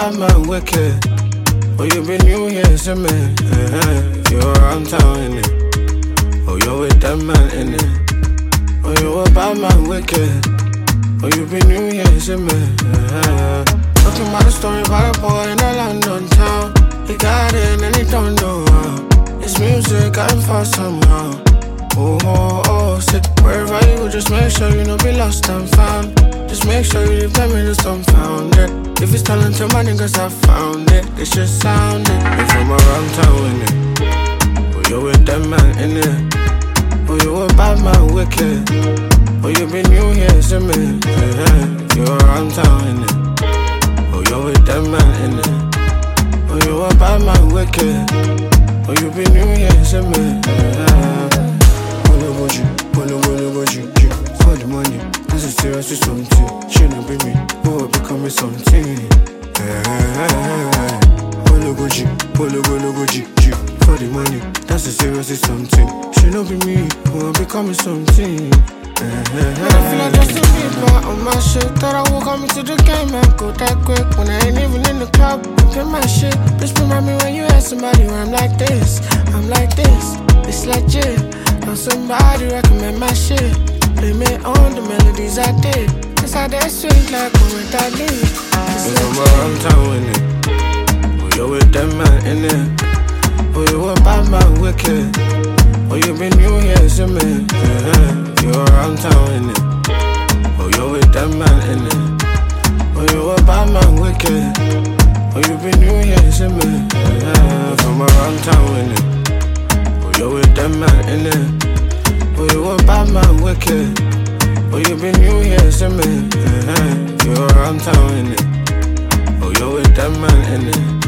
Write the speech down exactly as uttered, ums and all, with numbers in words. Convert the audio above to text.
bad man wicked. Oh, you been new here, see me. Uh-huh. If you're around town, innit? Oh, you're with that man, innit? Oh, you a bad man wicked. Oh, you been new here, see me. Uh-huh. Talking about a story about a boy in a London town. He got in and he don't know how. It's music, I'm far somehow. Oh, oh, oh, sit wherever you go, just make sure you don't be lost and found. Just make sure you leave them in the sun found it. If it's talent to my niggas, I found it. They should sound it. You from around town, innit? Oh, you with that man, innit? Oh, you a bad man, wicked. Oh, you been new here, see me. Yeah, you around town, innit? Oh, you with that man, innit? Oh, you a bad man, wicked. Oh, you been new here, see me. Yeah. For the money, this is seriously something. Shouldn't be me, oh, becoming something. Polo Gucci, Polo Polo Gucci, for the money, that's a seriously something. Shouldn't be me, oh, becoming something. I feel like Justin Bieber on my shit. Thought I woke up into the game and go that quick. When I ain't even in the club, pin my shit. Bitch, remind me when you had somebody where I'm like this, I'm like this, it's legit. When somebody recommend my shit, blame it on the melodies I did. Cause how they sweet like when I did. You from around town, innit? Oh, you with that man, innit? Oh, you a bad man, wicked. Oh, you been new here, see me. Yeah, you around town, innit? Oh, you with that man, innit? Oh, you a bad man, wicked. Oh, you been new here, see me. Yeah, you from around town, innit? Oh, you with that man, innit? Oh, you a bad man, wicked. Oh, you been new here, see me. Yeah, you around town, innit? Oh, you with that man, innit?